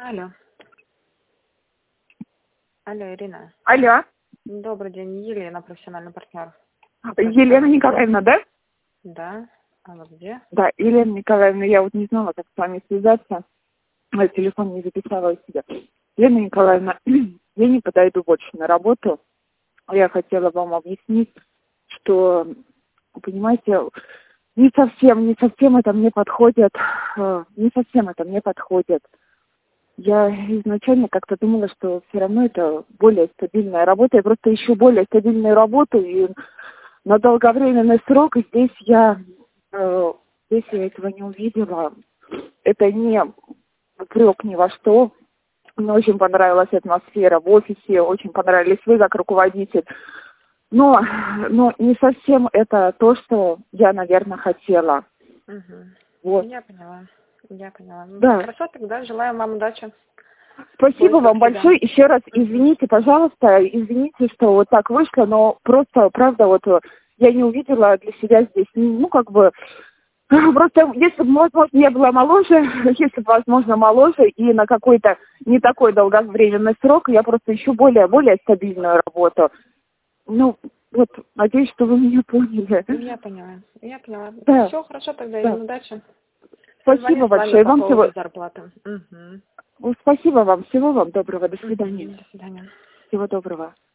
Алло. Алло, Ирина. Алло. Добрый день, Елена, профессиональный партнер. Елена Николаевна, да? Да. А вы где? Да, Елена Николаевна, я вот не знала, как с вами связаться. Телефон не записала у себя. Елена Николаевна, я не подойду больше на работу. Я хотела вам объяснить, что, понимаете, не совсем это мне подходит. Не совсем это мне подходит. Я изначально как-то думала, что все равно это более стабильная работа. Я просто ищу более стабильную работу и на долговременный срок. И здесь я этого не увидела. Это не упрек ни во что. Мне очень понравилась атмосфера в офисе, очень понравились вы как руководитель. Но не совсем это то, что я, наверное, хотела. Угу. Вот. Я поняла. Ну, Да. хорошо, тогда желаю вам удачи. Спасибо вам большое. Еще раз извините, пожалуйста, извините, что вот так вышло, но просто, правда, вот я не увидела для себя здесь, просто, если бы, возможно, я была моложе, если бы, возможно, моложе и на какой-то не такой долговременный срок, я просто ищу более стабильную работу. Вот, надеюсь, что вы меня поняли. Я поняла. Да. Все хорошо, тогда Да. и удачи. Спасибо большое. По поводу зарплаты. Угу. Спасибо вам. Всего вам доброго. До свидания. До свидания. Всего доброго.